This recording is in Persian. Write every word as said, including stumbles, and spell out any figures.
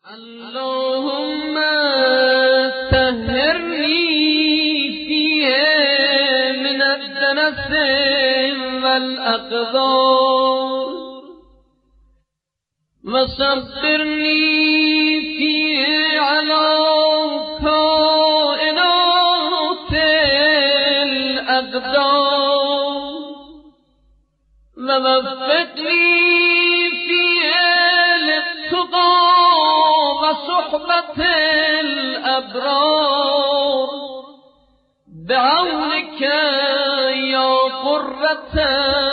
اللهم طهرني فيه من الدنس والأقذار وصبرني فيه على كائنات الأقدار ووفقني فيه للتقى وصحبة الأبرار بعونك يا قرة